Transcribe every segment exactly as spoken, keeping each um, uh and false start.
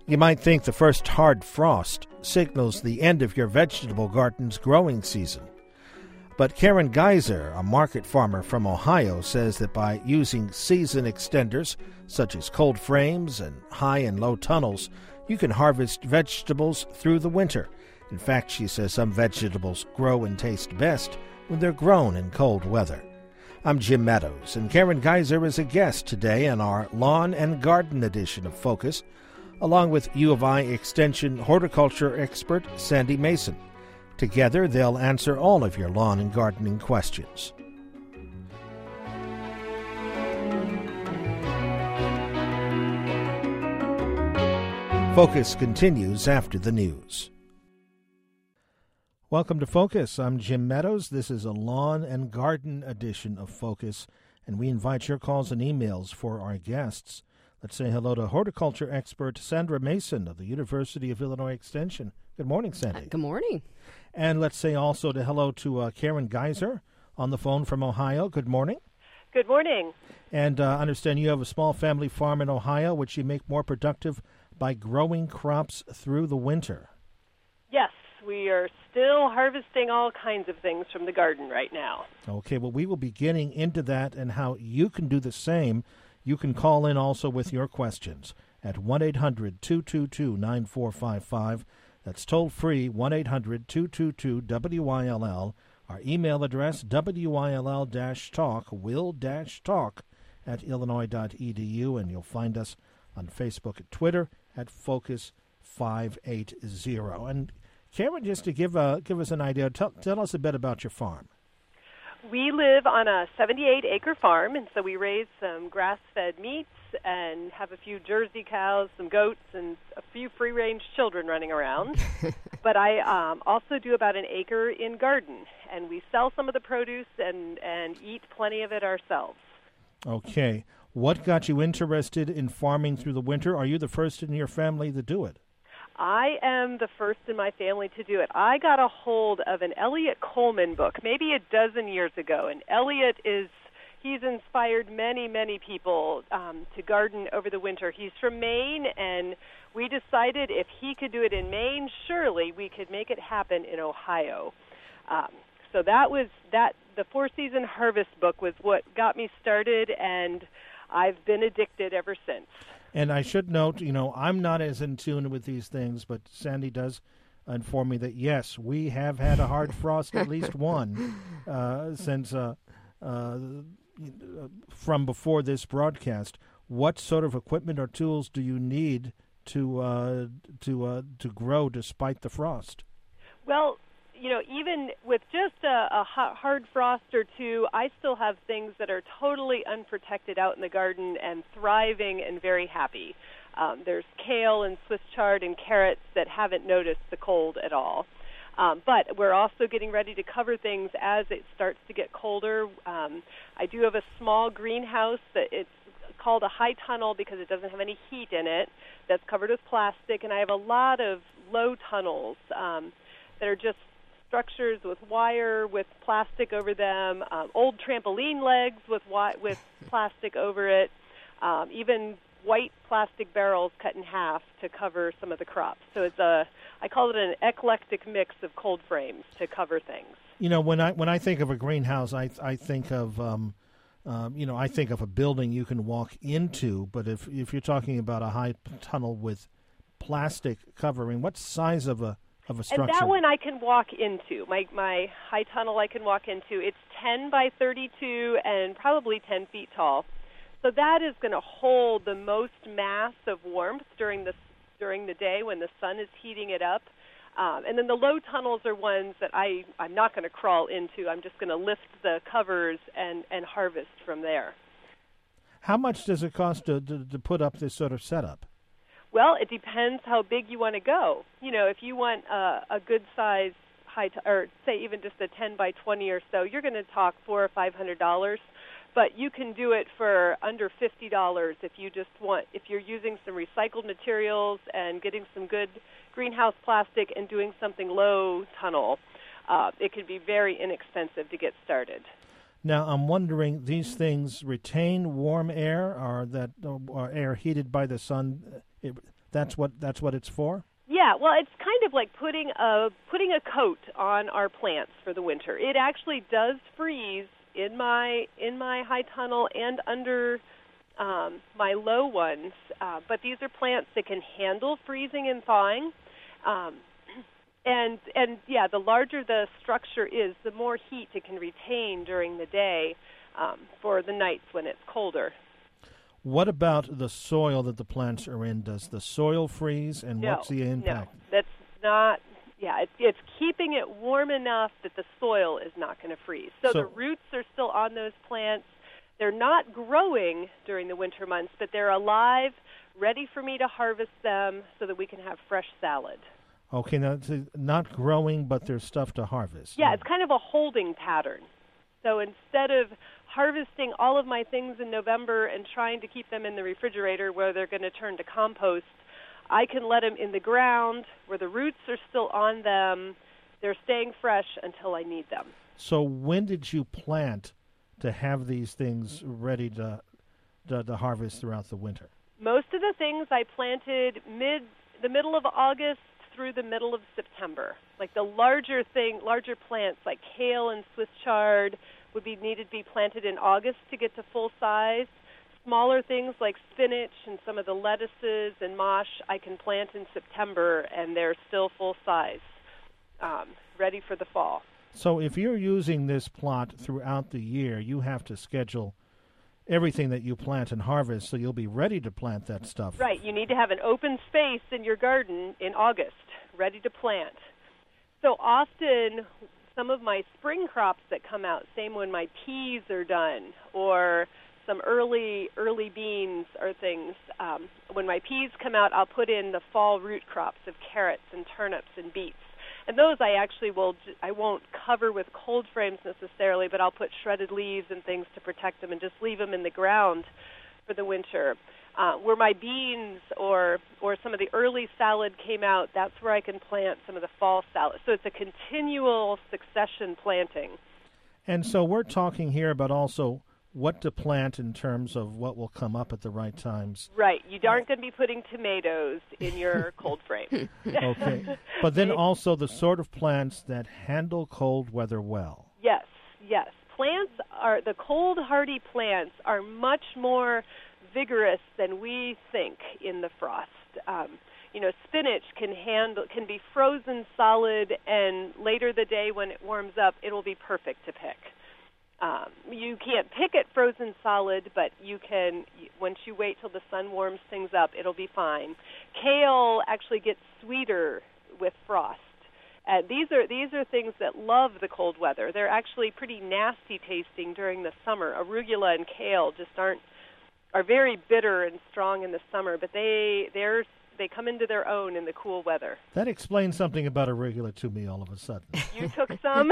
You might think the first hard frost signals the end of your vegetable garden's growing season. But Karen Geiser, a market farmer from Ohio, says that by using season extenders, such as cold frames and high and low tunnels, you can harvest vegetables through the winter. In fact, she says some vegetables grow and taste best when they're grown in cold weather. I'm Jim Meadows, and Karen Geiser is a guest today in our Lawn and Garden edition of Focus, along with U of I Extension horticulture expert Sandy Mason. Together, they'll answer all of your lawn and gardening questions. Focus continues after the news. Welcome to Focus. I'm Jim Meadows. This is a lawn and garden edition of Focus, and we invite your calls and emails for our guests. Let's say hello to horticulture expert Sandra Mason of the University of Illinois Extension. Good morning, Sandy. Uh, good morning. And let's say also to hello to uh, Karen Geiser on the phone from Ohio. Good morning. Good morning. And uh, I understand you have a small family farm in Ohio, which you make more productive by growing crops through the winter. Yes, we are still harvesting all kinds of things from the garden right now. Okay, well, we will be getting into that and how you can do the same. You can call in also with your questions at one eight hundred two two two nine four five five. That's toll free, one eight hundred two two two W I L L. Our email address, W I L L talk, will-talk at illinois dot e d u, and you'll find us on Facebook and Twitter at Focus five eighty. And Karen, just to give uh, give us an idea, tell, tell us a bit about your farm. We live on a seventy-eight acre farm, and so we raise some grass-fed meats and have a few Jersey cows, some goats, and a few free-range children running around. But I um, also do about an acre in garden, and we sell some of the produce and, and eat plenty of it ourselves. Okay. What got you interested in farming through the winter? Are you the first in your family to do it? I am the first in my family to do it. I got a hold of an Elliot Coleman book maybe a dozen years ago, and Elliot is, he's inspired many, many people um, to garden over the winter. He's from Maine, and we decided if he could do it in Maine, surely we could make it happen in Ohio. Um, so that was, that the Four Season Harvest book was what got me started, and I've been addicted ever since. And I should note, you know, I'm not as in tune with these things, but Sandy does inform me that, yes, we have had a hard frost, at least one, uh, since uh, uh, from before this broadcast. What sort of equipment or tools do you need to uh, to uh, to grow despite the frost? Well, you know, even with just a, a hard frost or two, I still have things that are totally unprotected out in the garden and thriving and very happy. Um, there's kale and Swiss chard and carrots that haven't noticed the cold at all. Um, but we're also getting ready to cover things as it starts to get colder. Um, I do have a small greenhouse that it's called a high tunnel because it doesn't have any heat in it, that's covered with plastic, and I have a lot of low tunnels um, that are just structures with wire, with plastic over them, um, old trampoline legs with wi- with plastic over it, um, even white plastic barrels cut in half to cover some of the crops. So it's a, I call it an eclectic mix of cold frames to cover things. You know, when I when I think of a greenhouse, I I think of um, um, you know, I think of a building you can walk into. But if if you're talking about a high tunnel with plastic covering, what size of a Of a structure? And that one I can walk into. My my high tunnel I can walk into. It's ten by thirty-two and probably ten feet tall. So that is going to hold the most mass of warmth during the during the day when the sun is heating it up. Um, and then the low tunnels are ones that I, I'm not going to crawl into. I'm just going to lift the covers and, and harvest from there. How much does it cost to, to, to put up this sort of setup? Well, it depends how big you want to go. You know, if you want a, a good size high, t- or say even just a ten by twenty or so, you're going to talk four or five hundred dollars. But you can do it for under fifty dollars if you just want. If you're using some recycled materials and getting some good greenhouse plastic and doing something low tunnel, uh, it can be very inexpensive to get started. Now, I'm wondering, these things retain warm air, or that or air heated by the sun? It, That's what that's what it's for? Yeah, well, it's kind of like putting a putting a coat on our plants for the winter. It actually does freeze in my in my high tunnel and under um, my low ones, uh, but these are plants that can handle freezing and thawing. Um, and and yeah, the larger the structure is, the more heat it can retain during the day um, for the nights when it's colder. What about the soil that the plants are in? Does the soil freeze, and no, what's the impact? No, that's not, yeah, it, it's keeping it warm enough that the soil is not going to freeze. So, So- the roots are still on those plants. They're not growing during the winter months, but they're alive, ready for me to harvest them so that we can have fresh salad. Okay, now it's uh, not growing, but there's stuff to harvest. Yeah, it's kind of a holding pattern. So instead of harvesting all of my things in November and trying to keep them in the refrigerator where they're going to turn to compost, I can let them in the ground where the roots are still on them. They're staying fresh until I need them. So when did you plant to have these things ready to, to, to harvest throughout the winter? Most of the things I planted mid the middle of August through the middle of September. Like the larger thing, larger plants like kale and Swiss chard would be needed to be planted in August to get to full size. Smaller things like spinach and some of the lettuces and mosh I can plant in September, and they're still full size, um, ready for the fall. So if you're using this plot throughout the year, you have to schedule everything that you plant and harvest, so you'll be ready to plant that stuff. Right. You need to have an open space in your garden in August, ready to plant. So often, some of my spring crops that come out, same when my peas are done, or some early early beans or things. Um, when my peas come out, I'll put in the fall root crops of carrots and turnips and beets. And those I actually will, I won't cover with cold frames necessarily, but I'll put shredded leaves and things to protect them and just leave them in the ground for the winter. Uh, where my beans or or some of the early salad came out, that's where I can plant some of the fall salad. So it's a continual succession planting. And so we're talking here about also what to plant in terms of what will come up at the right times. Right. You aren't going to be putting tomatoes in your cold frame. Okay. But then also the sort of plants that handle cold weather well. Yes, yes. Plants are, the cold hardy plants are much more vigorous than we think in the frost. Um, you know, spinach can handle, can be frozen solid, and later the day when it warms up, it'll be perfect to pick. Um, you can't pick it frozen solid, but you can, once you wait till the sun warms things up, it'll be fine. Kale actually gets sweeter with frost. Uh, these are these are things that love the cold weather. They're actually pretty nasty tasting during the summer. Arugula and kale just aren't are very bitter and strong in the summer, but they they're they come into their own in the cool weather. That explains something about arugula to me all of a sudden. You took some?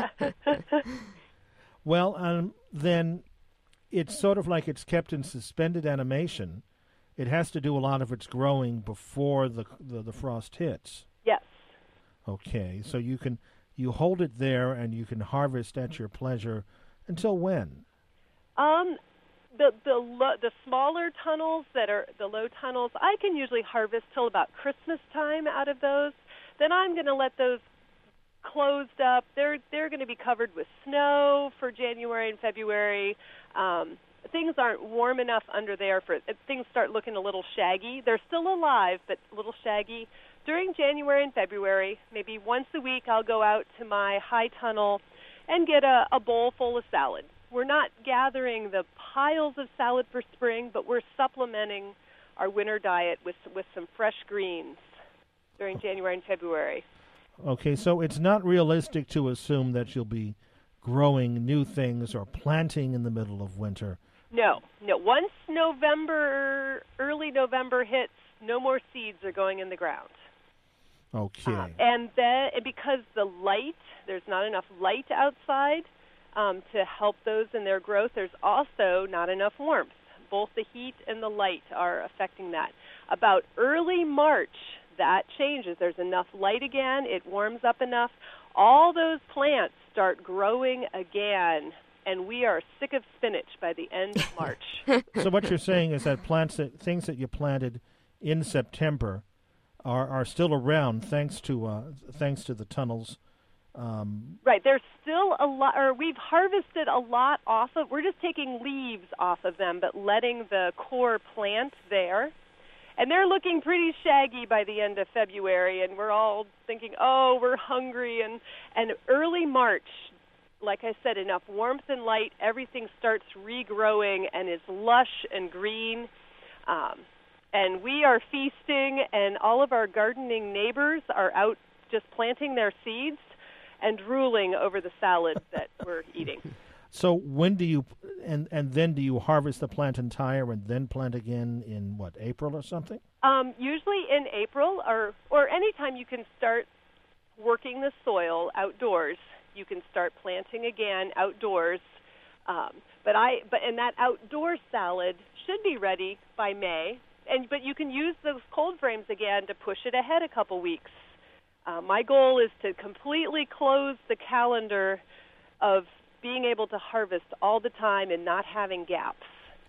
Well, um, then it's sort of like it's kept in suspended animation. It has to do a lot of its growing before the the, the frost hits. Yes. Okay, so you can you hold it there and you can harvest at your pleasure until when? Um, the the lo- the smaller tunnels that are the low tunnels, I can usually harvest till about Christmas time out of those. Then I'm going to let those closed up. They're they're going to be covered with snow for January and February. Um, things aren't warm enough under there for things start looking a little shaggy. They're still alive, but a little shaggy. During January and February, maybe once a week, I'll go out to my high tunnel and get a, a bowl full of salad. We're not gathering the piles of salad for spring, but we're supplementing our winter diet with with some fresh greens during January and February. Okay, so it's not realistic to assume that you'll be growing new things or planting in the middle of winter. No, no. Once November, early November hits, no more seeds are going in the ground. Okay. Uh, and then, because the light, there's not enough light outside um, to help those in their growth, there's also not enough warmth. Both the heat and the light are affecting that. About early March, that changes. There's enough light again. It warms up enough. All those plants start growing again, and we are sick of spinach by the end of March. So what you're saying is that plants, that, things that you planted in September are, are still around thanks to uh, thanks to the tunnels. Um, right, there's still a lot, or we've harvested a lot off of, we're just taking leaves off of them, but letting the core plant there. And they're looking pretty shaggy by the end of February, and we're all thinking, oh, we're hungry. And, and early March, like I said, enough warmth and light, everything starts regrowing and is lush and green. Um, and we are feasting, and all of our gardening neighbors are out just planting their seeds and drooling over the salad that we're eating. So when do you, and, and then do you harvest the plant entire and then plant again in, what, April or something? Um, usually in April, or, or anytime you can start working the soil outdoors, you can start planting again outdoors. Um, but I, but and that outdoor salad should be ready by May. And but you can use those cold frames again to push it ahead a couple weeks. Uh, my goal is to completely close the calendar of being able to harvest all the time and not having gaps.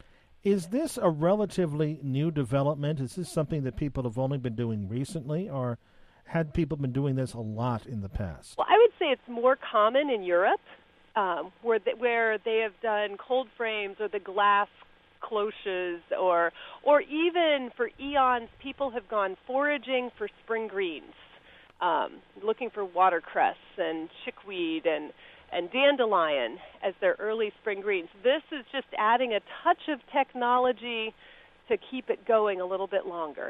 Is this a relatively new development? Is this something that people have only been doing recently, or had people been doing this a lot in the past? Well, I would say it's more common in Europe, um, where they, where they have done cold frames or the glass cloches, or or even for eons, people have gone foraging for spring greens. Um, looking for watercress and chickweed and, and dandelion as their early spring greens. This is just adding a touch of technology to keep it going a little bit longer.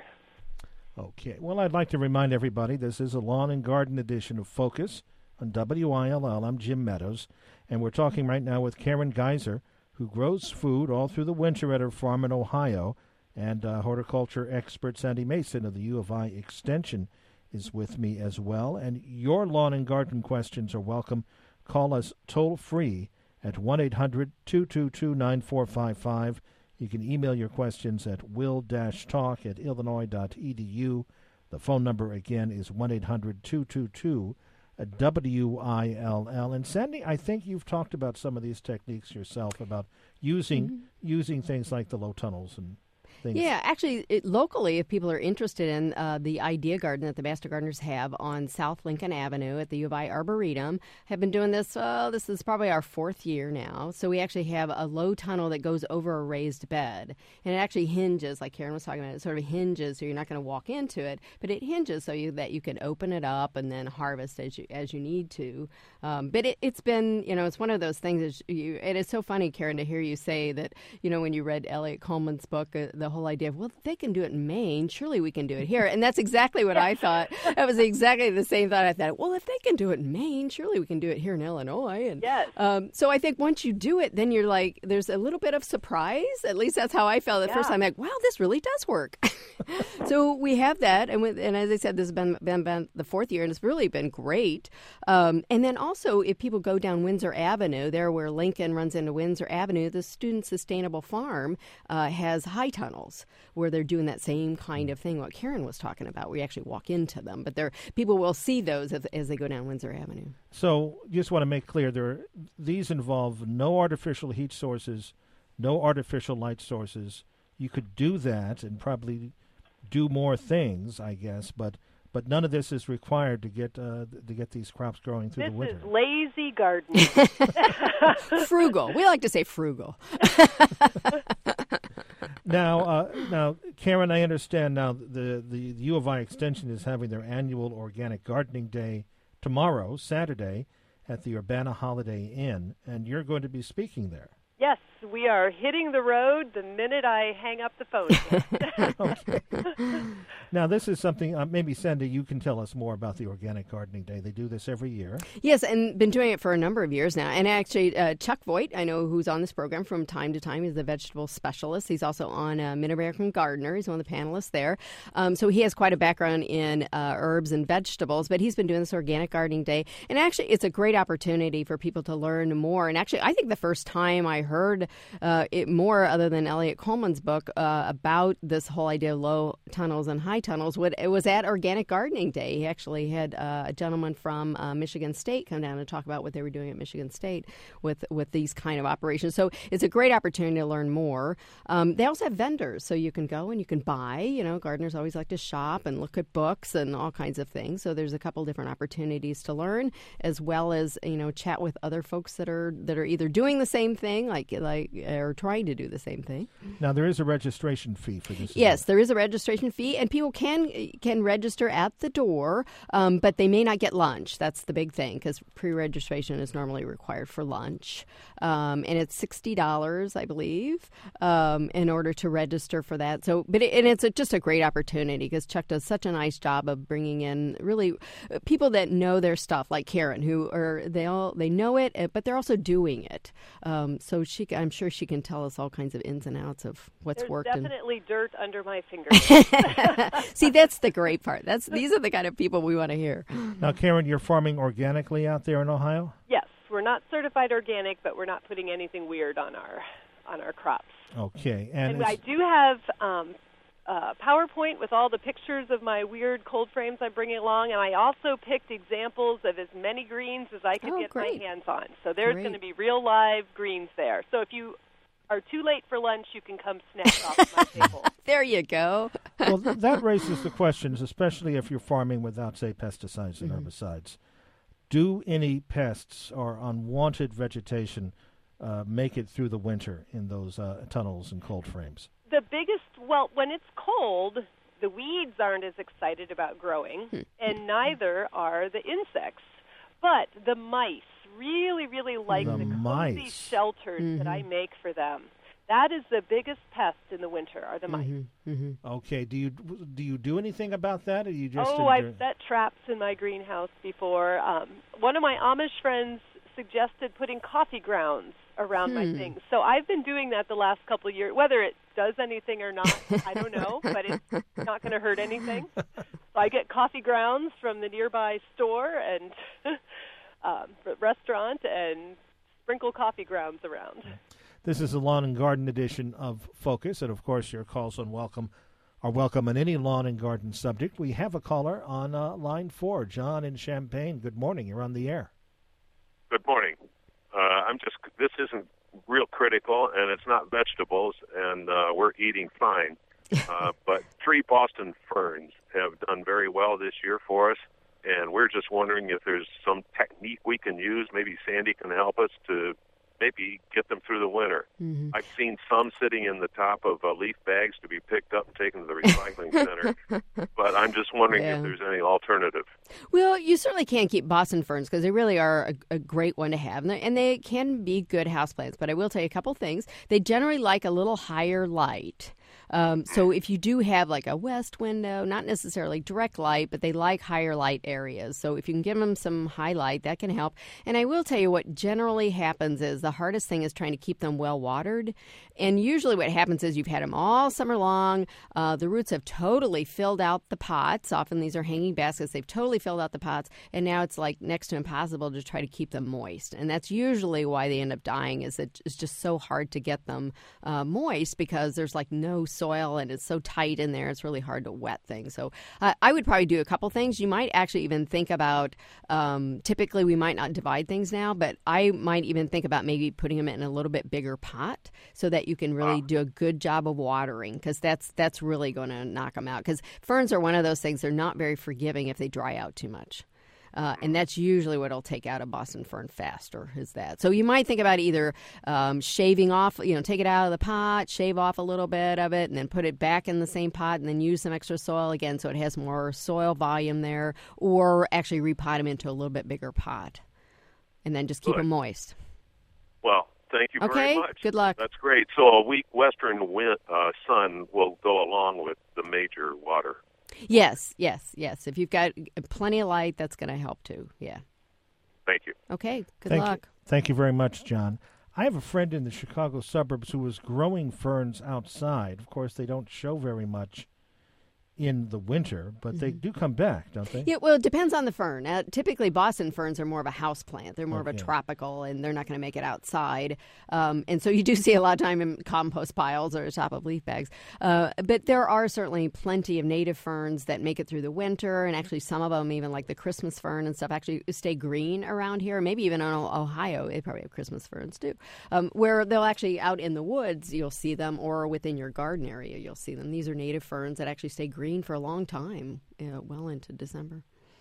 Okay. Well, I'd like to remind everybody this is a lawn and garden edition of Focus on W I L L. I'm Jim Meadows, and we're talking right now with Karen Geiser, who grows food all through the winter at her farm in Ohio, and uh, horticulture expert Sandy Mason of the U of I Extension is with me as well. And your lawn and garden questions are welcome. Call us toll-free at one eight hundred two two two nine four five five. You can email your questions at will-talk at illinois dot e d u. The phone number, again, is one eight hundred two two two W I L L. And Sandy, I think you've talked about some of these techniques yourself, about using mm-hmm. using things like the low tunnels and things. Yeah, actually, it, locally, if people are interested in uh, the Idea Garden that the Master Gardeners have on South Lincoln Avenue at the U of I Arboretum, have been doing this, uh, this is probably our fourth year now. So we actually have a low tunnel that goes over a raised bed. And it actually hinges, like Karen was talking about, it sort of hinges so you're not going to walk into it, but it hinges so you, that you can open it up and then harvest as you, as you need to. Um, but it, it's been, you know, it's one of those things, that you, it is so funny, Karen, to hear you say that, you know, when you read Elliot Coleman's book, uh, the whole idea of, well, if they can do it in Maine, surely we can do it here. And that's exactly what I thought. That was exactly the same thought I thought. Well, if they can do it in Maine, surely we can do it here in Illinois. And yes. um, so I think once you do it, then you're like, there's a little bit of surprise. At least that's how I felt the yeah. first time. Like, wow, this really does work. So we have that. And, with, and as I said, this has been, been, been the fourth year, and it's really been great. Um, and then also, if people go down Windsor Avenue, there where Lincoln runs into Windsor Avenue, the Student Sustainable Farm uh, has high tunnels where they're doing that same kind of thing, what Karen was talking about, where you actually walk into them. But people will see those as, as they go down Windsor Avenue. So just want to make clear, there these involve no artificial heat sources, no artificial light sources. You could do that and probably do more things, I guess, but but none of this is required to get uh, to get these crops growing through this the winter. This is lazy gardening. Frugal. We like to say frugal. Now, uh, now, Karen, I understand now the, the the U of I Extension is having their annual Organic Gardening Day tomorrow, Saturday, at the Urbana Holiday Inn, and you're going to be speaking there. Yes, we are hitting the road the minute I hang up the phone. Okay. Now, this is something, uh, maybe, Sandy, you can tell us more about the Organic Gardening Day. They do this every year. Yes, and been doing it for a number of years now. And actually, uh, Chuck Voigt, I know who's on this program from time to time. He's the vegetable specialist. He's also on uh, Mid-American Gardener. He's one of the panelists there. Um, so he has quite a background in uh, herbs and vegetables, but he's been doing this Organic Gardening Day. And actually, it's a great opportunity for people to learn more. And actually, I think the first time I heard uh, it more other than Elliot Coleman's book uh, about this whole idea of low tunnels and high tunnels. What it was at Organic Gardening Day. He actually had uh, a gentleman from uh, Michigan State come down and talk about what they were doing at Michigan State with with these kind of operations. So it's a great opportunity to learn more. Um, they also have vendors, so you can go and you can buy. You know, gardeners always like to shop and look at books and all kinds of things. So there's a couple different opportunities to learn, as well as, you know, chat with other folks that are that are either doing the same thing, like like or trying to do the same thing. Now there is a registration fee for this. Yes, there is a registration fee, and people can can register at the door, um, but they may not get lunch. That's the big thing, because pre-registration is normally required for lunch, um, and it's sixty dollars, I believe, um, in order to register for that. So, but it, and it's a, just a great opportunity because Chuck does such a nice job of bringing in really people that know their stuff, like Karen, who are they all they know it, but they're also doing it. Um, so she, I'm sure she can tell us all kinds of ins and outs of what's There's worked. Definitely and... dirt under my fingers. See, that's the great part. That's these are the kind of people we want to hear. Now, Karen, you're farming organically out there in Ohio? Yes, we're not certified organic, but we're not putting anything weird on our on our crops. Okay, and, and I do have um, uh, PowerPoint with all the pictures of my weird cold frames I'm bringing along, and I also picked examples of as many greens as I could oh, get great. my hands on. So there's Great. going to be real live greens there. So if you are too late for lunch, you can come snack off my table. There you go. Well, th- that raises the questions, especially if you're farming without, say, pesticides and mm-hmm. herbicides. Do any pests or unwanted vegetation uh, make it through the winter in those uh, tunnels and cold frames? The biggest, well, when it's cold, the weeds aren't as excited about growing, and neither are the insects. But the mice really, really like the, the mice. cozy shelters mm-hmm. that I make for them. That is the biggest pest in the winter, are the mice. Mm-hmm. Mm-hmm. Okay. Do you do you do anything about that, or you just? Oh, enjoy- I've set traps in my greenhouse before. Um, one of my Amish friends suggested putting coffee grounds around hmm. my things. So I've been doing that the last couple of years. Whether it does anything or not, I don't know, but it's not going to hurt anything. So I get coffee grounds from the nearby store and um, restaurant and sprinkle coffee grounds around. This is the Lawn and Garden edition of Focus, and of course your calls on welcome are welcome on any lawn and garden subject. We have a caller on uh, line four, John in Champaign. Good morning. You're on the air. Good morning. Uh, I'm just. This isn't real critical, and it's not vegetables, and uh, we're eating fine. Uh, but three Boston ferns have done very well this year for us, and we're just wondering if there's some technique we can use. Maybe Sandy can help us to maybe get them through the winter. Mm-hmm. I've seen some sitting in the top of uh, leaf bags to be picked up and taken to the recycling center, but I'm just wondering yeah. if there's any alternative. Well, you certainly can't keep Boston ferns because they really are a, a great one to have, and they, and they can be good houseplants. But I will tell you a couple things. They generally like a little higher light. Um, so if you do have like a west window, not necessarily direct light, but they like higher light areas. So if you can give them some high light, that can help. And I will tell you what generally happens is the hardest thing is trying to keep them well watered. And usually what happens is you've had them all summer long. Uh, the roots have totally filled out the pots. Often these are hanging baskets. They've totally filled out the pots. And now it's like next to impossible to try to keep them moist. And that's usually why they end up dying, is that it's just so hard to get them uh, moist because there's like no soil and it's so tight in there. It's really hard to wet things. So uh, I would probably do a couple things. You might actually even think about, um, typically we might not divide things now, but I might even think about maybe putting them in a little bit bigger pot so that you can really do a good job of watering, because that's that's really going to knock them out. Because ferns are one of those things, they're not very forgiving if they dry out too much. Uh, and that's usually what will take out a Boston fern faster, is that. So you might think about either um, shaving off, you know, take it out of the pot, shave off a little bit of it, and then put it back in the same pot and then use some extra soil again so it has more soil volume there, or actually repot them into a little bit bigger pot and then just keep Good. them moist. Well, thank you Okay, very much. good luck. That's great. So a weak western wind, uh, sun will go along with the major water. Yes, yes, yes. If you've got plenty of light, that's going to help too. Yeah. Thank you. Okay, good Thank luck. You. Thank you very much, John. I have a friend in the Chicago suburbs who was growing ferns outside. Of course, they don't show very much in the winter, but mm-hmm. they do come back, don't they? Yeah, well, it depends on the fern. Uh, typically, Boston ferns are more of a house plant. They're more okay. of a tropical, and they're not going to make it outside. Um, and so you do see a lot of time in compost piles or top of leaf bags. Uh, but there are certainly plenty of native ferns that make it through the winter, and actually some of them, even like the Christmas fern and stuff, actually stay green around here. Maybe even in Ohio, they probably have Christmas ferns too, um, where they'll actually out in the woods, you'll see them, or within your garden area, you'll see them. These are native ferns that actually stay green for a long time, you know, well into December.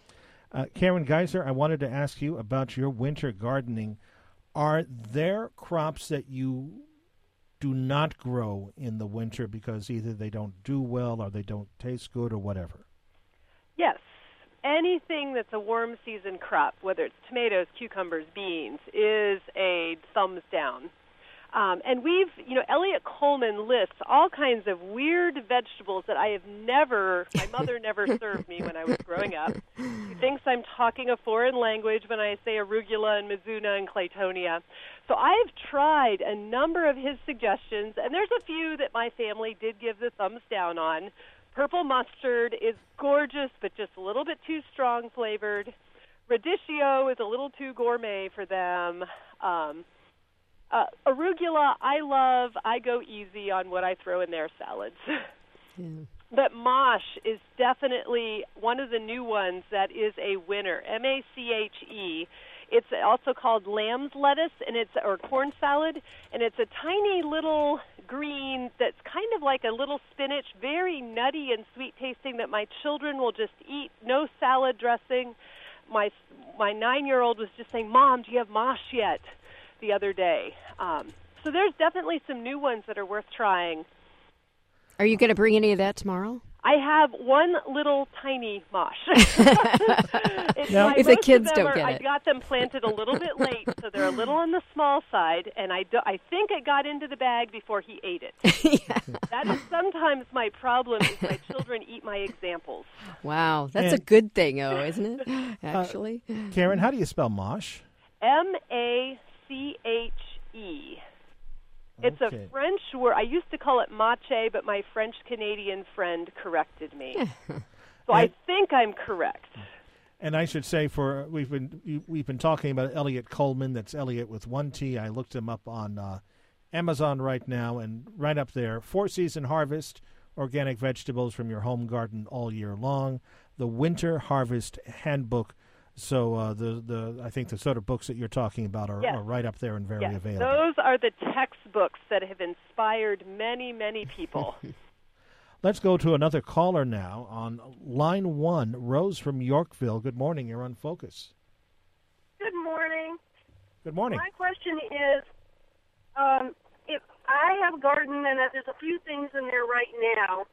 Uh, Karen Geiser, I wanted to ask you about your winter gardening. Are there crops that you do not grow in the winter because either they don't do well or they don't taste good or whatever? Yes. Anything that's a warm season crop, whether it's tomatoes, cucumbers, beans, is a thumbs down. Um, and we've, you know, Elliot Coleman lists all kinds of weird vegetables that I have never, my mother never served me when I was growing up. He thinks I'm talking a foreign language when I say arugula and mizuna and claytonia. So I've tried a number of his suggestions, and there's a few that my family did give the thumbs down on. Purple mustard is gorgeous, but just a little bit too strong flavored. Radicchio is a little too gourmet for them. Um, Uh, arugula, I love. I go easy on what I throw in their salads. Yeah. But mosh is definitely one of the new ones that is a winner, M A C H E. It's also called lamb's lettuce, and it's or corn salad, and it's a tiny little green that's kind of like a little spinach, very nutty and sweet-tasting that my children will just eat, no salad dressing. My, my nine-year-old was just saying, Mom, do you have mosh yet? The other day. Um, so there's definitely some new ones that are worth trying. Are you going to bring any of that tomorrow? I have one little tiny mosh. Now, if the kids don't are, get I it. I got them planted a little bit late, so they're a little on the small side, and I, do, I think it got into the bag before he ate it. Yeah. That is sometimes my problem is my children eat my examples. Wow, that's and, a good thing, though, isn't it, actually? Uh, Karen, how do you spell mosh? M A C H E. It's okay. a French word. I used to call it mache, but my French-Canadian friend corrected me. So and, I think I'm correct. And I should say, for we've been we've been talking about Elliot Coleman. That's Elliot with one T. I looked him up on uh, Amazon right now, and right up there, Four Season Harvest, organic vegetables from your home garden all year long. The Winter Harvest Handbook. So uh, the the I think the sort of books that you're talking about are, yes. are right up there and very yes. available. Those are the textbooks that have inspired many, many people. Let's go to another caller now on line one. Rose from Yorkville. Good morning. You're on Focus. Good morning. Good morning. My question is, um, if I have a garden and there's a few things in there right now,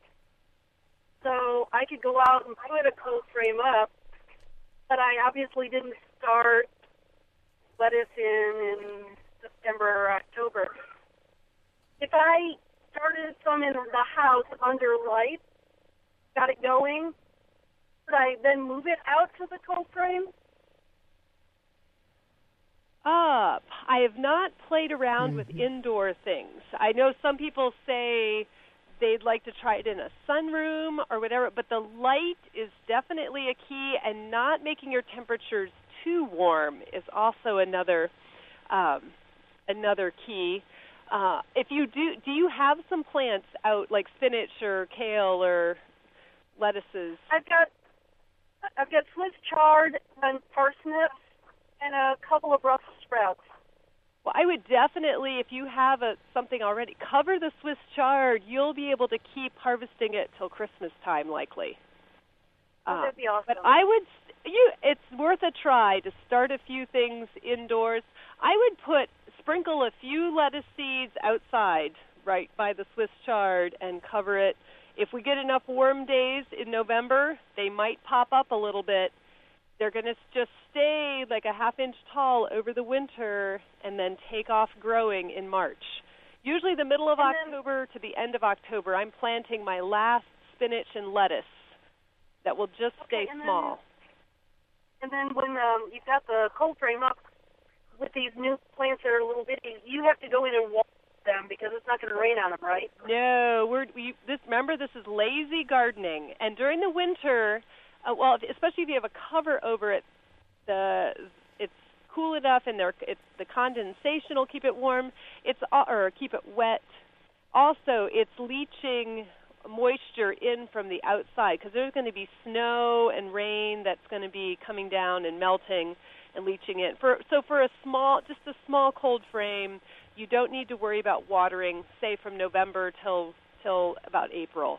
so I could go out and put a cold frame up, but I obviously didn't start lettuce in in September or October. If I started some in the house under light, got it going, could I then move it out to the cold frame? Uh, I have not played around mm-hmm. with indoor things. I know some people say they'd like to try it in a sunroom or whatever, but the light is definitely a key, and not making your temperatures too warm is also another um, another key. Uh, if you do, do you have some plants out like spinach or kale or lettuces? I've got I've got Swiss chard and parsnips and a couple of Brussels sprouts. Well, I would definitely, if you have a, something already, cover the Swiss chard. You'll be able to keep harvesting it till Christmas time, likely. Oh, that'd be awesome. But I would, you, it's worth a try to start a few things indoors. I would put, sprinkle a few lettuce seeds outside, right by the Swiss chard, and cover it. If we get enough warm days in November, they might pop up a little bit. They're going to just stay like a half inch tall over the winter and then take off growing in March. Usually the middle of and October then, to the end of October, I'm planting my last spinach and lettuce that will just okay, stay and small. Then, and then when um, you've got the cold frame up with these new plants that are a little bitty, you have to go in and water them them because it's not going to rain on them, right? No, we're we this. Remember, this is lazy gardening, and during the winter, uh, well, if, especially if you have a cover over it, the it's cool enough, and there it's the condensation will keep it warm. It's or keep it wet. Also, it's leaching moisture in from the outside because there's going to be snow and rain that's going to be coming down and melting and leaching it. For so for a small, just a small cold frame, you don't need to worry about watering, say from November till till about April.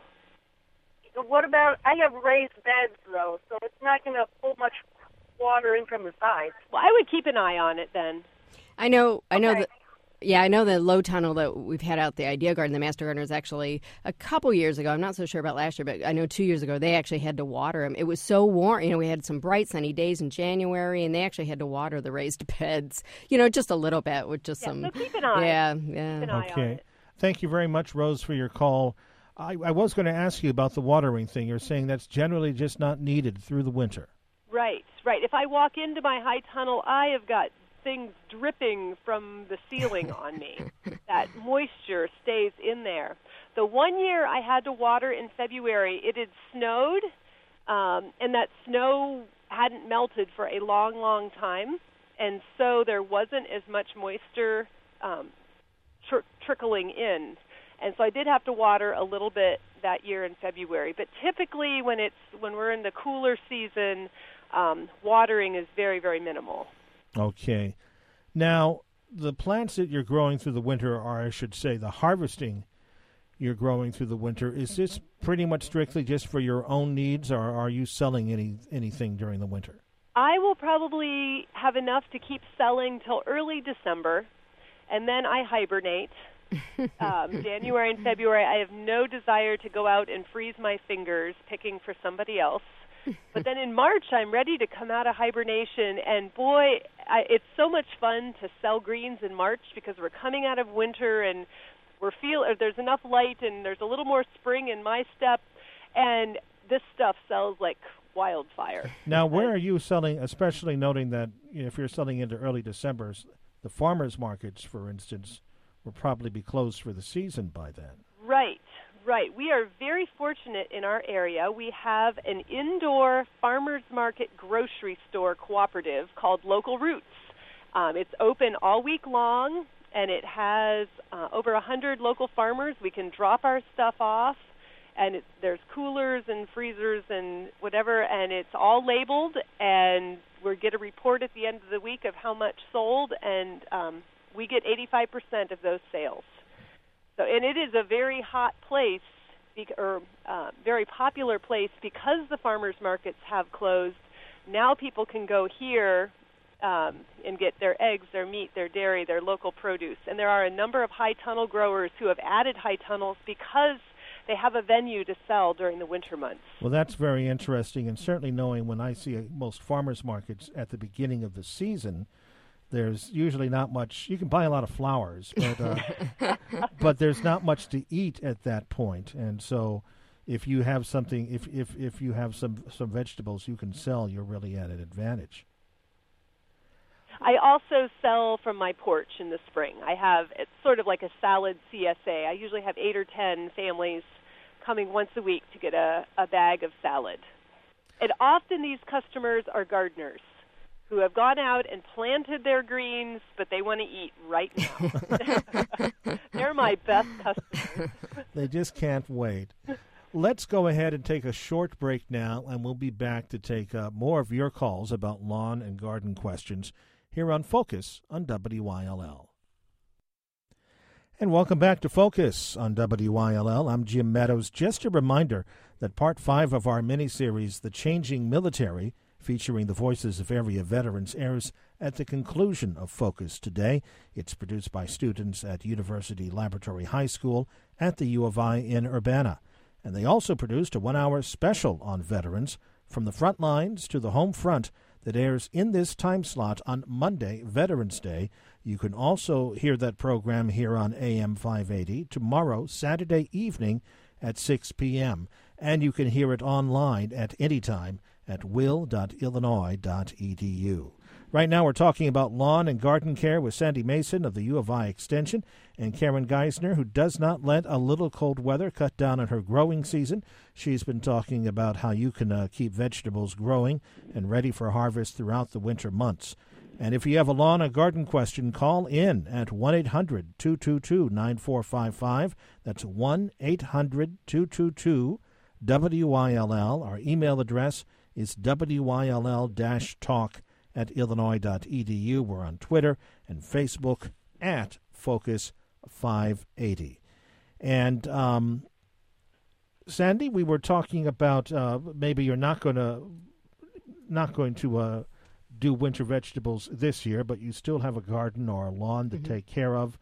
What about, I have raised beds though, so it's not going to pull much water in from the sides. Well, I would keep an eye on it then. I know, I know Okay. that. Yeah, I know the low tunnel that we've had out the Idea Garden, the Master Gardeners, actually a couple years ago. I'm not so sure about last year, but I know two years ago they actually had to water them. It was so warm. You know, we had some bright sunny days in January, and they actually had to water the raised beds. You know, just a little bit with just Yeah, some. so keep an eye. Yeah, Keep yeah. an eye on Okay. it. Thank you very much, Rose, for your call. I, I was going to ask you about the watering thing. You're saying that's generally just not needed through the winter. Right, right. If I walk into my high tunnel, I have got things dripping from the ceiling on me. That moisture stays in there. The one year I had to water in February, it had snowed, um, and that snow hadn't melted for a long, long time, and so there wasn't as much moisture um, tr- trickling in. And so I did have to water a little bit that year in February. But typically when it's when we're in the cooler season, um, watering is very, very minimal. Okay. Now, the plants that you're growing through the winter, or I should say the harvesting you're growing through the winter, is this pretty much strictly just for your own needs, or are you selling any anything during the winter? I will probably have enough to keep selling till early December, and then I hibernate. um, January and February, I have no desire to go out and freeze my fingers picking for somebody else. But then in March, I'm ready to come out of hibernation, and boy, I, it's so much fun to sell greens in March because we're coming out of winter and we're feel or there's enough light and there's a little more spring in my step, and this stuff sells like wildfire. Now, where are you selling, especially noting that you know, if you're selling into early December, the farmers markets, for instance, will probably be closed for the season by then. Right. Right. We are very fortunate in our area. We have an indoor farmers market grocery store cooperative called Local Roots. Um, it's open all week long, and it has uh, over one hundred local farmers. We can drop our stuff off, and it, there's coolers and freezers and whatever, and it's all labeled, and we get a report at the end of the week of how much sold, and um, we get eighty-five percent of those sales. So, and it is a very hot place, or uh, very popular place because the farmers markets have closed. Now people can go here um, and get their eggs, their meat, their dairy, their local produce. And there are a number of high tunnel growers who have added high tunnels because they have a venue to sell during the winter months. Well, that's very interesting, and certainly knowing when I see most farmers markets at the beginning of the season, there's usually not much. You can buy a lot of flowers, but uh, but there's not much to eat at that point. And so, if you have something, if if if you have some some vegetables you can sell, you're really at an advantage. I also sell from my porch in the spring. I have it's sort of like a salad C S A. I usually have eight or ten families coming once a week to get a, a bag of salad. And often these customers are gardeners who have gone out and planted their greens, but they want to eat right now. They're my best customers. They just can't wait. Let's go ahead and take a short break now, and we'll be back to take uh, more of your calls about lawn and garden questions here on Focus on W Y L L. And welcome back to Focus on W Y L L. I'm Jim Meadows. Just a reminder that part five of our mini-series, The Changing Military, featuring the voices of area veterans, airs at the conclusion of Focus today. It's produced by students at University Laboratory High School at the U of I in Urbana. And they also produced a one-hour special on veterans, From the Front Lines to the Home Front, that airs in this time slot on Monday, Veterans Day. You can also hear that program here on A M five eighty tomorrow, Saturday evening at six p.m. And you can hear it online at any time at will dot illinois dot e d u. Right now we're talking about lawn and garden care with Sandy Mason of the U of I Extension and Karen Geisner, who does not let a little cold weather cut down on her growing season. She's been talking about how you can uh, keep vegetables growing and ready for harvest throughout the winter months. And if you have a lawn or garden question, call in at one eight hundred two two two nine four five five. That's one eight hundred two two two W I L L. Our email address is W I L L talk at illinois dot e d u. We're on Twitter and Facebook at Focus five eighty. And um, Sandy, we were talking about uh, maybe you're not going to not going to uh, do winter vegetables this year, but you still have a garden or a lawn to mm-hmm. take care of.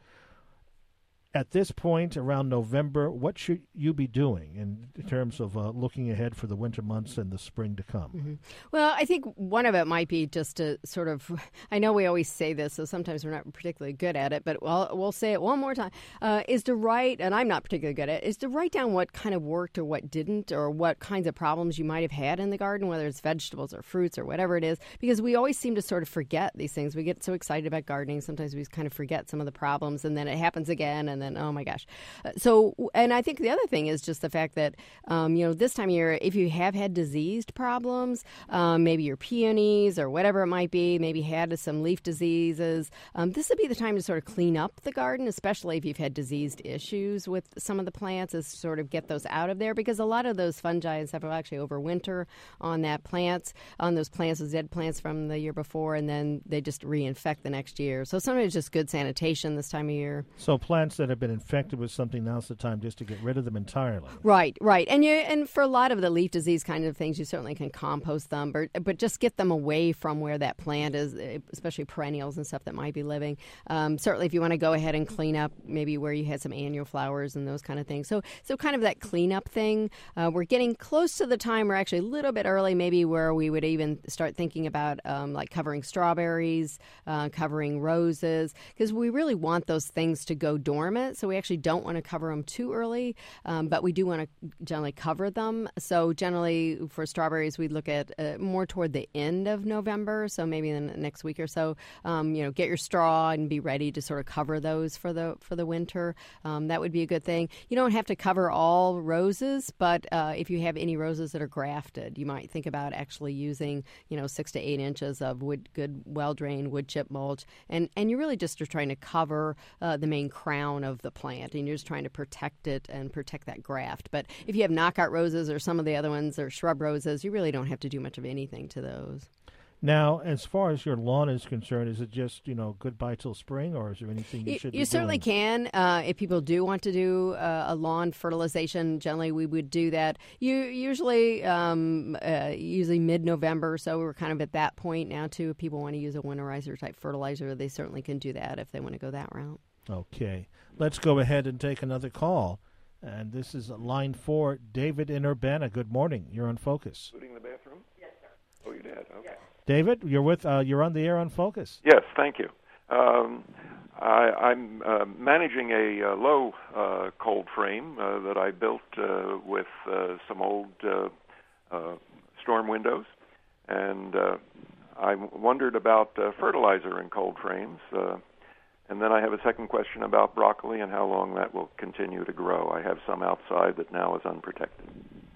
At this point, around November, what should you be doing in terms of uh, looking ahead for the winter months and the spring to come? Mm-hmm. Well, I think one of it might be just to sort of, I know we always say this, so sometimes we're not particularly good at it, but we'll, we'll say it one more time, uh, is to write, and I'm not particularly good at it, is to write down what kind of worked or what didn't, or what kinds of problems you might have had in the garden, whether it's vegetables or fruits or whatever it is, because we always seem to sort of forget these things. We get so excited about gardening, sometimes we kind of forget some of the problems, and then it happens again, and then And, oh my gosh. Uh, so, and I think the other thing is just the fact that, um, you know, this time of year, if you have had diseased problems, um, maybe your peonies or whatever it might be, maybe had some leaf diseases, um, this would be the time to sort of clean up the garden, especially if you've had diseased issues with some of the plants, is sort of get those out of there, because a lot of those fungi and stuff will actually overwinter on that plants, on those plants, those dead plants from the year before, and then they just reinfect the next year. So sometimes just good sanitation this time of year. So plants that have been infected with something, now's the time just to get rid of them entirely. Right, right. And you and for a lot of the leaf disease kind of things, you certainly can compost them, but, but just get them away from where that plant is, especially perennials and stuff that might be living. Um, certainly if you want to go ahead and clean up maybe where you had some annual flowers and those kind of things. So so kind of that cleanup thing. Uh, we're getting close to the time, we're actually a little bit early maybe, where we would even start thinking about um, like covering strawberries, uh, covering roses, because we really want those things to go dormant. So we actually don't want to cover them too early, um, but we do want to generally cover them. So generally for strawberries, we look at uh, more toward the end of November, so maybe in the next week or so. Um, you know, get your straw and be ready to sort of cover those for the for the winter. Um, that would be a good thing. You don't have to cover all roses, but uh, if you have any roses that are grafted, you might think about actually using, you know, six to eight inches of wood, good, well-drained wood chip mulch, and and you really just are trying to cover uh, the main crown of the plant. And you're just trying to protect it and protect that graft. But if you have knockout roses or some of the other ones or shrub roses, you really don't have to do much of anything to those. Now, as far as your lawn is concerned, is it just, you know, goodbye till spring, or is there anything you, you should You be certainly doing? can. Uh, if people do want to do uh, a lawn fertilization, generally we would do that. You usually, um, uh, usually mid-November, so we're kind of at that point now, too. If people want to use a winterizer-type fertilizer, they certainly can do that if they want to go that route. Okay. Let's go ahead and take another call. And this is line four, David in Urbana. Good morning. You're on Focus. Including the bathroom? Yes, sir. Oh, you did? Okay. Yes. David, you're with. Uh, you're on the air on Focus. Yes, thank you. Um, I, I'm uh, managing a uh, low uh, cold frame uh, that I built uh, with uh, some old uh, uh, storm windows, and uh, I wondered about uh, fertilizer in cold frames. Uh, And then I have a second question about broccoli and how long that will continue to grow. I have some outside that now is unprotected.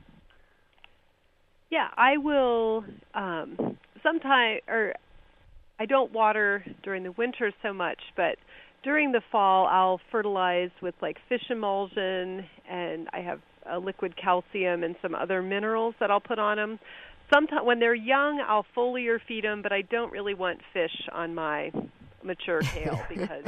Yeah, I will um, sometime, or I don't water during the winter so much, but during the fall I'll fertilize with like fish emulsion, and I have a liquid calcium and some other minerals that I'll put on them. Sometimes when they're young, I'll foliar feed them, but I don't really want fish on my mature kale because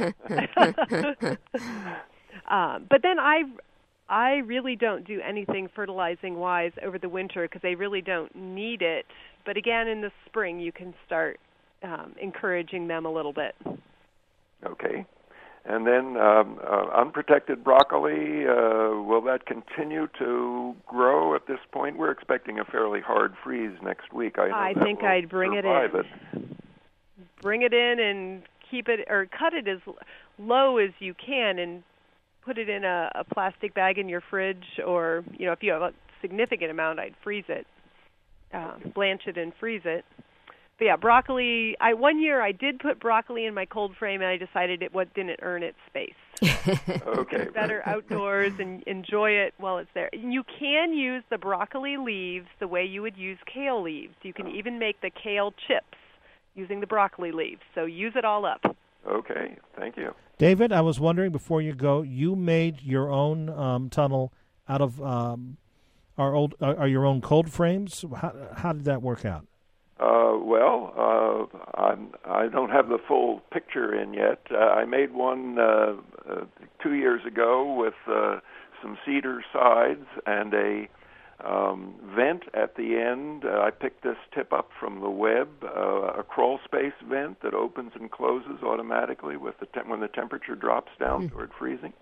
um, but then I I really don't do anything fertilizing wise over the winter because they really don't need it, but again in the spring you can start um, encouraging them a little bit. Okay. And then um, uh, unprotected broccoli, uh, will that continue to grow at this point? We're expecting a fairly hard freeze next week. I, know I that think will I'd bring it in. It. Bring it in and keep it, or cut it as low as you can, and put it in a, a plastic bag in your fridge, or you know, if you have a significant amount, I'd freeze it, uh, blanch it and freeze it. but yeah, broccoli. I one year I did put broccoli in my cold frame, and I decided it what didn't earn its space. Okay. It's better outdoors and enjoy it while it's there. You can use the broccoli leaves the way you would use kale leaves. You can even make the kale chips using the broccoli leaves. So use it all up. Okay, thank you. David, I was wondering before you go, you made your own um, tunnel out of um, our old, uh, are your own cold frames. How, how did that work out? Uh, well, uh, I'm, I don't have the full picture in yet. Uh, I made one uh, uh, two years ago with uh, some cedar sides and a um, vent at the end. Uh, I picked this tip up from the web, uh, a crawl space vent that opens and closes automatically with the tem- when the temperature drops down mm. toward freezing,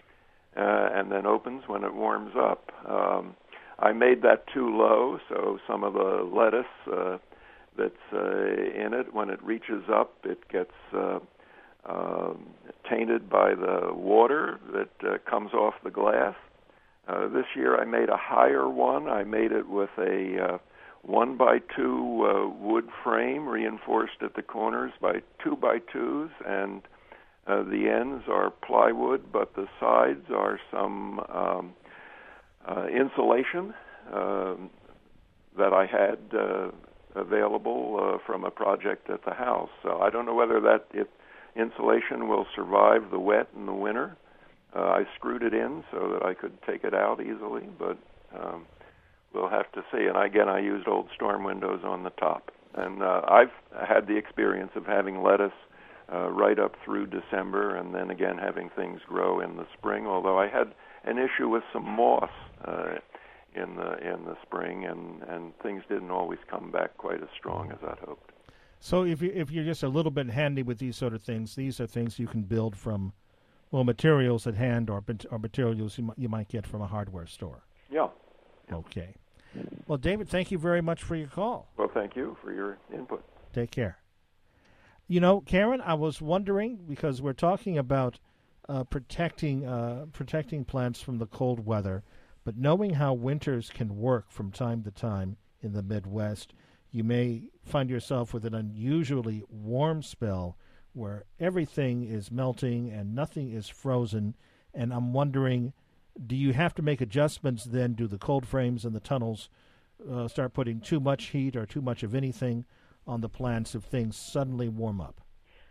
uh, and then opens when it warms up. Um, I made that too low, so some of the lettuce uh, that's uh, in it, when it reaches up, it gets uh, uh, tainted by the water that uh, comes off the glass. Uh, this year I made a higher one. I made it with a uh, one by two uh, wood frame reinforced at the corners by two by twos, and uh, the ends are plywood, but the sides are some um, uh, insulation uh, that I had uh, available uh, from a project at the house. So I don't know whether that if insulation will survive the wet in the winter. Uh, I screwed it in so that I could take it out easily, but um, we'll have to see. And again, I used old storm windows on the top. And uh, I've had the experience of having lettuce uh, right up through December, and then again having things grow in the spring, although I had an issue with some moss uh, in the in the spring, and, and things didn't always come back quite as strong as I'd hoped. So if, you, if you're just a little bit handy with these sort of things, these are things you can build from, well, materials at hand or, or materials you, m- you might get from a hardware store. Yeah. Okay. Well, David, thank you very much for your call. Well, thank you for your input. Take care. You know, Karen, I was wondering, because we're talking about uh, protecting uh, protecting plants from the cold weather, but knowing how winters can work from time to time in the Midwest, you may find yourself with an unusually warm spell where everything is melting and nothing is frozen. And I'm wondering, do you have to make adjustments then? Do the cold frames and the tunnels uh, start putting too much heat or too much of anything on the plants if things suddenly warm up?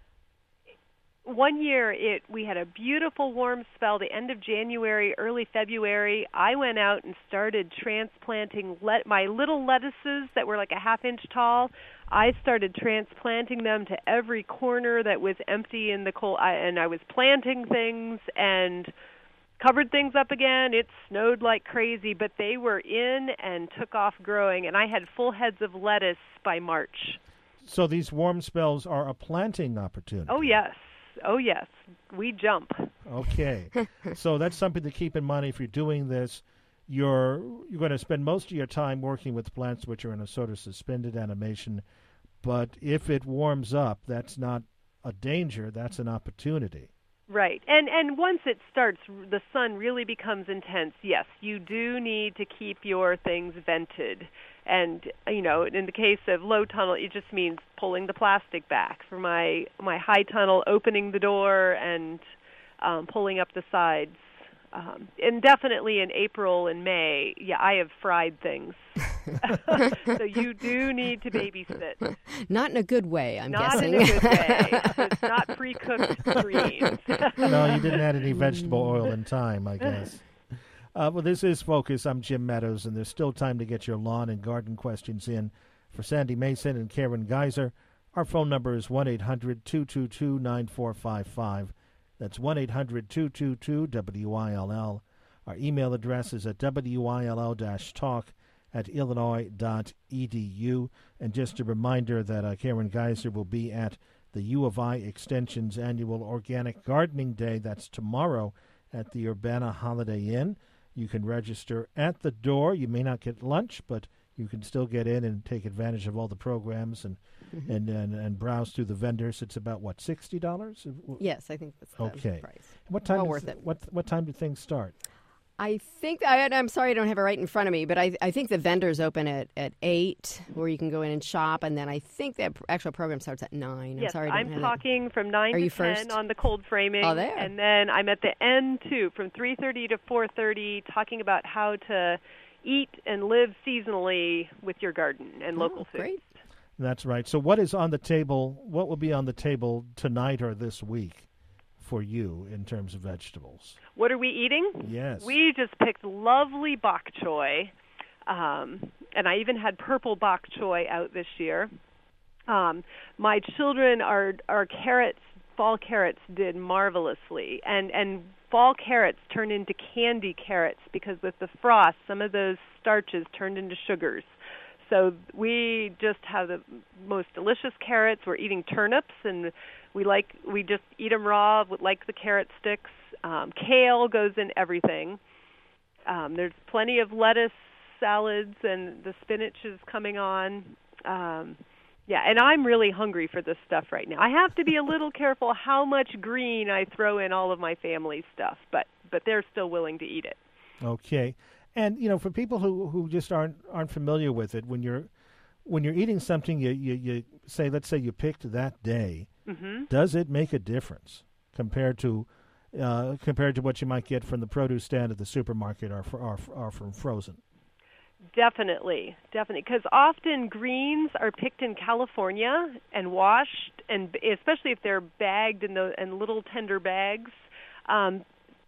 One year, it we had a beautiful warm spell, the end of January, early February. I went out and started transplanting let, my little lettuces that were like a half inch tall. I started transplanting them to every corner that was empty in the cold, I, and I was planting things and covered things up again. It snowed like crazy, but they were in and took off growing, and I had full heads of lettuce by March. So these warm spells are a planting opportunity. Oh, yes. Oh, yes. We jump. Okay. So that's something to keep in mind if you're doing this. You're you're going to spend most of your time working with plants which are in a sort of suspended animation. But if it warms up, that's not a danger. That's an opportunity. Right. And and once it starts, the sun really becomes intense. Yes, you do need to keep your things vented. And, you know, in the case of low tunnel, it just means pulling the plastic back. For my, my high tunnel, opening the door and um, pulling up the sides. Um, and definitely in April and May, yeah, I have fried things. So you do need to babysit. Not in a good way, I'm not guessing. Not in a good way. It's not pre-cooked greens. No, you didn't add any vegetable oil in time, I guess. Uh, well, this is Focus. I'm Jim Meadows, and there's still time to get your lawn and garden questions in for Sandy Mason and Karen Geiser. Our phone number is one eight hundred two two two nine four five five. That's one eight hundred two two two W I L L. Our email address is at W I L L talk at illinois dot e d u. And just a reminder that uh, Karen Geiser will be at the U of I Extension's annual Organic Gardening Day. That's tomorrow at the Urbana Holiday Inn. You can register at the door. You may not get lunch, but you can still get in and take advantage of all the programs and mm-hmm. and, and, and browse through the vendors. It's about, what, sixty dollars? Yes, I think that's the okay. price. What time well does, worth it. What, what time do things start? I think, I, I'm sorry I don't have it right in front of me, but I, I think the vendors open at, at eight, where you can go in and shop, and then I think that actual program starts at nine. I'm yes, sorry I don't I'm have talking that. from nine Are to you ten first? on the cold framing. Oh, there. And then I'm at the end, too, from three thirty to four thirty, talking about how to eat and live seasonally with your garden and Oh, local food. great. That's right. So what is on the table, what will be on the table tonight or this week for you in terms of vegetables? What are we eating? Yes. We just picked lovely bok choy, um, and I even had purple bok choy out this year. Um, my children, our our carrots, fall carrots, did marvelously, and and fall carrots turned into candy carrots because with the frost, some of those starches turned into sugars. So we just have the most delicious carrots. We're eating turnips, and we like we just eat them raw, like the carrot sticks. Um, kale goes in everything. Um, there's plenty of lettuce salads, and the spinach is coming on. Um, yeah, and I'm really hungry for this stuff right now. I have to be a little careful how much green I throw in all of my family's stuff, but but they're still willing to eat it. Okay. And, you know, for people who, who just aren't aren't familiar with it, when you're when you're eating something, you, you, you say, let's say you picked that day, Mm-hmm. does it make a difference compared to uh, compared to what you might get from the produce stand at the supermarket or, for, or, or from frozen? Definitely, definitely, because often greens are picked in California and washed, and especially if they're bagged in the in little tender bags. Um,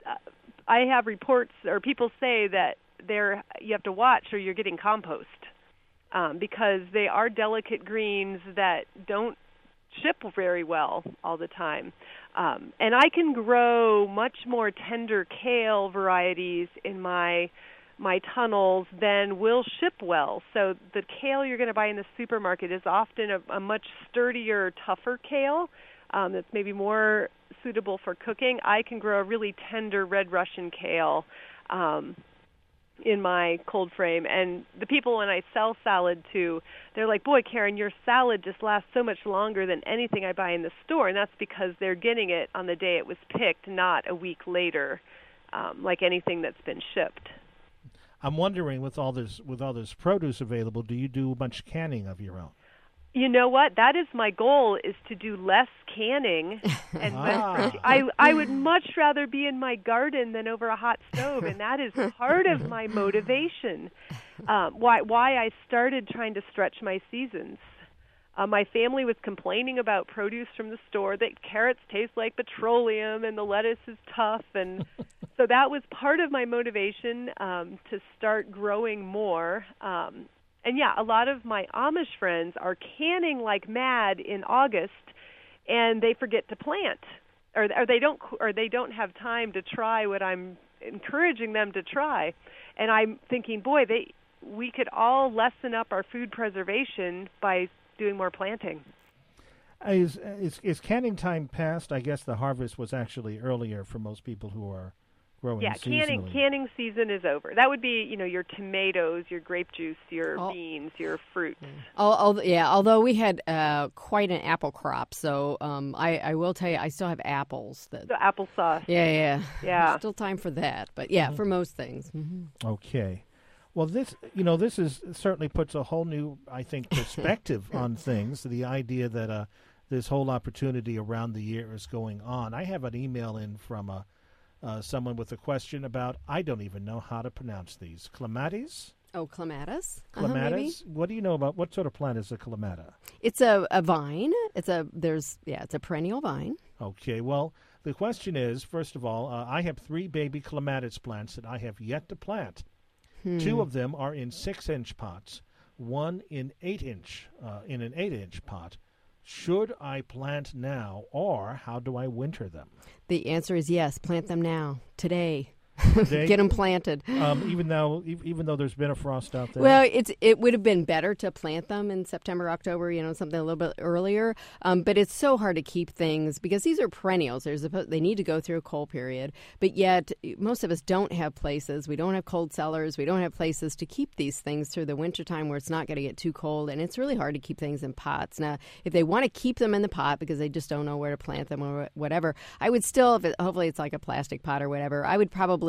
I have reports, or people say that they're you have to watch, or you're getting compost, um, because they are delicate greens that don't ship very well all the time. Um, and I can grow much more tender kale varieties in my my tunnels than will ship well. So the kale you're going to buy in the supermarket is often a, a much sturdier, tougher kale um, that's maybe more suitable for cooking. I can grow a really tender red Russian kale um, in my cold frame. And the people when I sell salad to, they're like, boy, Karen, your salad just lasts so much longer than anything I buy in the store. And that's because they're getting it on the day it was picked, not a week later, um, like anything that's been shipped. I'm wondering, with all this with all this produce available, do you do much canning of your own? You know what? That is my goal, is to do less canning. And Ah. I I would much rather be in my garden than over a hot stove, and that is part of my motivation. Um, why why I started trying to stretch my seasons. Uh, my family was complaining about produce from the store, that carrots taste like petroleum and the lettuce is tough, and so that was part of my motivation um, to start growing more. Um, and yeah, a lot of my Amish friends are canning like mad in August, and they forget to plant, or, or they don't, or they don't have time to try what I'm encouraging them to try. And I'm thinking, boy, they we could all lessen up our food preservation by doing more planting. Is, is is canning time past? I guess the harvest was actually earlier for most people who are growing Yeah, seasonally. canning canning season is over. That would be, you know, your tomatoes, your grape juice, your Oh. beans, your fruits. Al- al- yeah, although we had uh, quite an apple crop, so um, I, I will tell you, I still have apples. That, So applesauce. yeah, yeah, Yeah. Still time for that, but yeah, for most things. hmm Okay. Well, this, you know, this is certainly puts a whole new, I think, perspective on things. The idea that uh, this whole opportunity around the year is going on. I have an email in from a, uh, someone with a question about, I don't even know how to pronounce these. Clematis? Oh, clematis. Uh-huh, maybe. Clematis? What do you know about, what sort of plant is a clemata? It's a, a vine. It's a there's yeah, it's a perennial vine. Okay, well, the question is, first of all, uh, I have three baby clematis plants that I have yet to plant. Hmm. Two of them are in six-inch pots, one in eight-inch, uh, in an eight-inch pot. Should I plant now, or how do I winter them? The answer is yes. Plant them now, today. Today? Get them planted. Um, even though, e- even though there's been a frost out there. Well, it's it would have been better to plant them in September, October, you know, something a little bit earlier. Um, but it's so hard to keep things because these are perennials. There's a, they need to go through a cold period. But yet, most of us don't have places. We don't have cold cellars. We don't have places to keep these things through the wintertime where it's not going to get too cold. And it's really hard to keep things in pots. Now, if they want to keep them in the pot because they just don't know where to plant them or whatever, I would still, if it, hopefully it's like a plastic pot or whatever, I would probably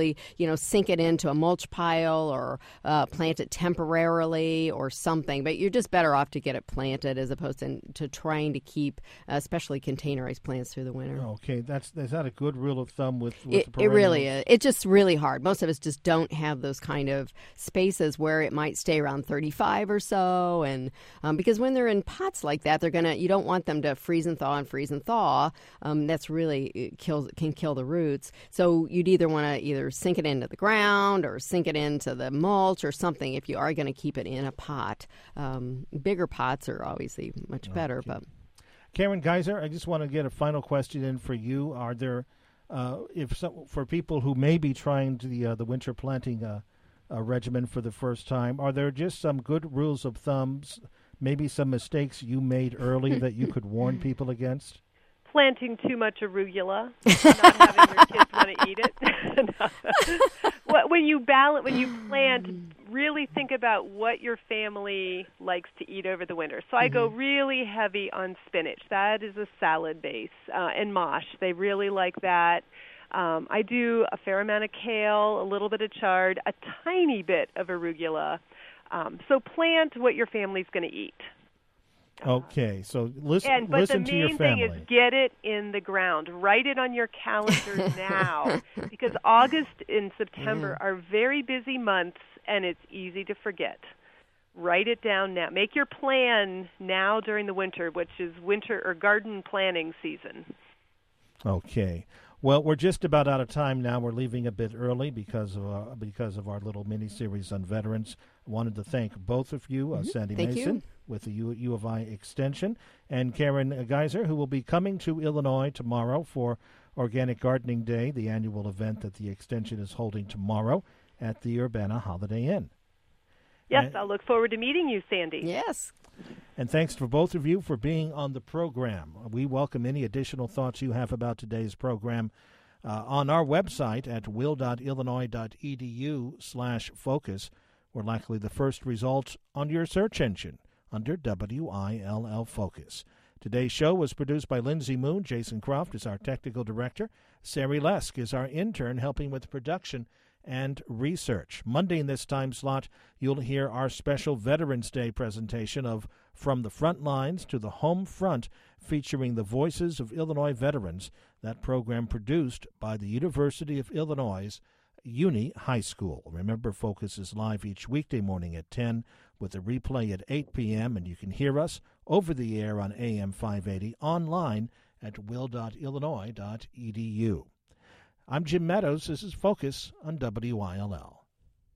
basically, you know, sink it into a mulch pile or uh, plant it temporarily or something. But you're just better off to get it planted as opposed to, to trying to keep, uh, especially containerized plants through the winter. Okay, that's is that a good rule of thumb with, with it, the perennials? It really is. It's just really hard. Most of us just don't have those kind of spaces where it might stay around thirty-five or so, and um, because when they're in pots like that, they're gonna. You don't want them to freeze and thaw and freeze and thaw. Um, that's really it kills can kill the roots. So you'd either want to either sink it into the ground or sink it into the mulch or something if you are going to keep it in a pot. Um, bigger pots are obviously much better, okay. but. Karen Geiser, I just want to get a final question in for you. Are there, uh, if so, for people who may be trying the uh, the winter planting uh, uh, regimen for the first time, are there just some good rules of thumbs, maybe some mistakes you made early that you could warn people against? Planting too much arugula, not having your kids want to eat it. When you balance, when you plant, really think about what your family likes to eat over the winter. So I mm-hmm. go really heavy on spinach. That is a salad base, uh, and mosh. They really like that. Um, I do a fair amount of kale, a little bit of chard, a tiny bit of arugula. Um, so plant what your family's going to eat. Okay, so listen, and, but listen to your family. But the main thing is get it in the ground. Write it on your calendar now, because August and September mm. are very busy months, and it's easy to forget. Write it down now. Make your plan now during the winter, which is winter or garden planning season. Okay. Well, we're just about out of time now. We're leaving a bit early because of uh, because of our little mini-series on veterans. I wanted to thank both of you, uh, mm-hmm. Sandy thank Mason you. with the U, U of I Extension, and Karen Geiser, who will be coming to Illinois tomorrow for Organic Gardening Day, the annual event that the Extension is holding tomorrow at the Urbana Holiday Inn. Yes, and, I'll look forward to meeting you, Sandy. Yes. And thanks for both of you for being on the program. We welcome any additional thoughts you have about today's program uh, on our website at will.illinois.edu slash focus. We're likely the first result on your search engine under W I L L Focus. Today's show was produced by Lindsay Moon. Jason Croft is our technical director. Sari Lesk is our intern helping with production and research. Monday in this time slot, you'll hear our special Veterans Day presentation of From the Front Lines to the Home Front, featuring the voices of Illinois veterans. That program produced by the University of Illinois Uni High School. Remember, Focus is live each weekday morning at ten with a replay at eight p.m., and you can hear us over the air on A M five eighty, online at will dot illinois dot e d u. I'm Jim Meadows. This is Focus on W I L L.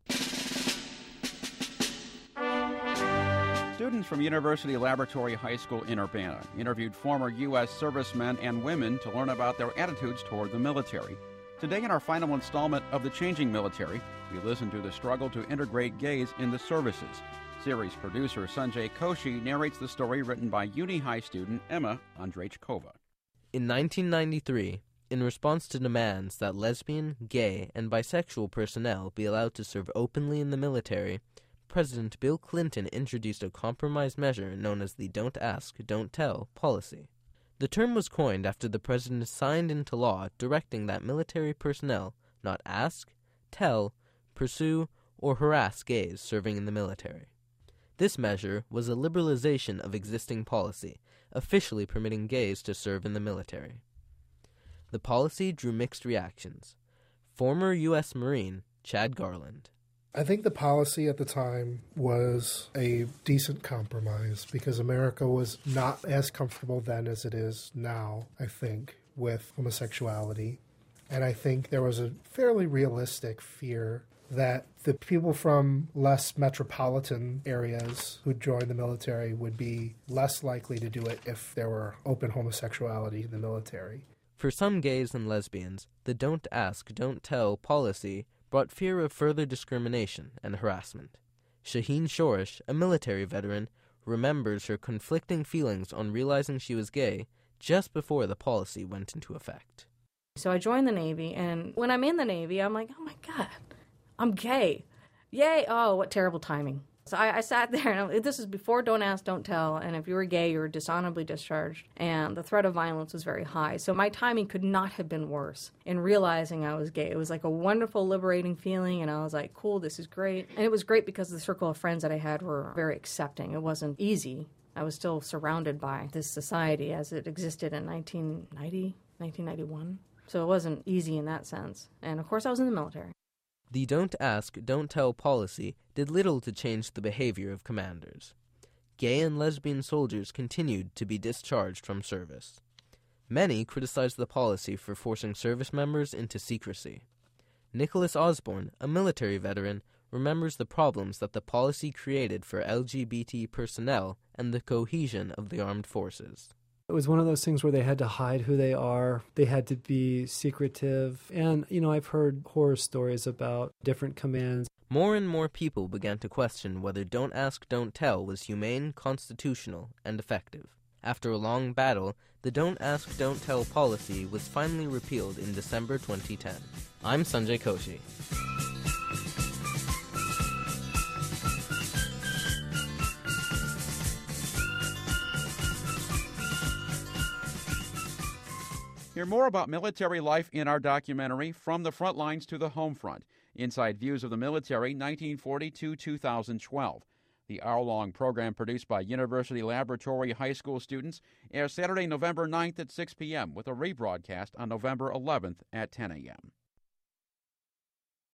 Students from University Laboratory High School in Urbana interviewed former U S servicemen and women to learn about their attitudes toward the military. Today, in our final installment of The Changing Military, we listen to the struggle to integrate gays in the services. Series producer Sanjay Koshi narrates the story written by Uni High student Emma Andrejkova. In nineteen ninety-three, in response to demands that lesbian, gay, and bisexual personnel be allowed to serve openly in the military, President Bill Clinton introduced a compromise measure known as the Don't Ask, Don't Tell policy. The term was coined after the president signed into law directing that military personnel not ask, tell, pursue, or harass gays serving in the military. This measure was a liberalization of existing policy, officially permitting gays to serve in the military. The policy drew mixed reactions. Former U S Marine Chad Garland. I think the policy at the time was a decent compromise because America was not as comfortable then as it is now, I think, with homosexuality. And I think there was a fairly realistic fear that the people from less metropolitan areas who joined the military would be less likely to do it if there were open homosexuality in the military. For some gays and lesbians, the Don't Ask, Don't Tell policy brought fear of further discrimination and harassment. Shaheen Shorish, a military veteran, remembers her conflicting feelings on realizing she was gay just before the policy went into effect. So I joined the Navy, and when I'm in the Navy, I'm like, oh my God, I'm gay. Yay, oh, what terrible timing. So I, I sat there, and I, this is before Don't Ask, Don't Tell, and if you were gay, you were dishonorably discharged, and the threat of violence was very high. So my timing could not have been worse in realizing I was gay. It was like a wonderful, liberating feeling, and I was like, cool, this is great. And it was great because the circle of friends that I had were very accepting. It wasn't easy. I was still surrounded by this society as it existed in nineteen ninety, nineteen ninety-one. So it wasn't easy in that sense. And of course, I was in the military. The Don't Ask, Don't Tell policy did little to change the behavior of commanders. Gay and lesbian soldiers continued to be discharged from service. Many criticized the policy for forcing service members into secrecy. Nicholas Osborne, a military veteran, remembers the problems that the policy created for L G B T personnel and the cohesion of the armed forces. It was one of those things where they had to hide who they are. They had to be secretive. And, you know, I've heard horror stories about different commands. More and more people began to question whether Don't Ask, Don't Tell was humane, constitutional, and effective. After a long battle, the Don't Ask, Don't Tell policy was finally repealed in December twenty ten. I'm Sanjay Koshi. Hear more about military life in our documentary, From the Front Lines to the Home Front, Inside Views of the Military, nineteen forty to two thousand twelve. The hour-long program produced by University Laboratory High School students airs Saturday, November ninth at six p.m. with a rebroadcast on November eleventh at ten a.m.